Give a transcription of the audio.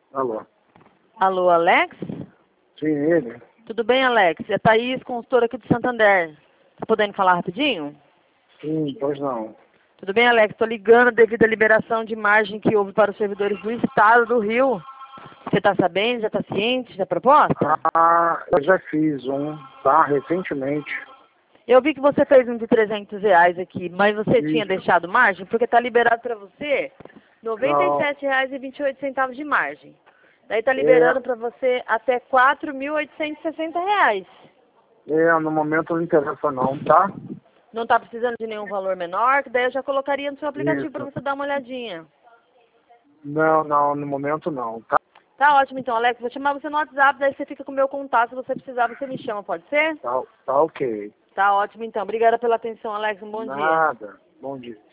Alô? Alô, Alex? Sim, ele? Tudo bem, Alex? É Thaís, consultora aqui do Santander. Tá podendo falar rapidinho? Sim, pois não. Tudo bem, Alex? Estou ligando devido à liberação de margem que houve para os servidores do Estado do Rio. Você está sabendo? Já está ciente da proposta? Ah, eu já fiz um, tá? Recentemente. Eu vi que você fez um de R$ 300 aqui, mas você tinha Isso. deixado margem? Porque está liberado para você R$ Não, 97,28 de margem. Daí está é, liberando para você até R$ 4.860. no momento não interessa não, tá? Não está precisando de nenhum valor menor, que daí eu já colocaria no seu aplicativo para Isso. você dar uma olhadinha. Não, no momento não, tá? Tá ótimo então, Alex. Vou chamar você no WhatsApp, daí você fica com o meu contato. Se você precisar, você me chama, pode ser? Tá ok. Tá ótimo então. Obrigada pela atenção, Alex. Um bom dia. Nada. Bom dia.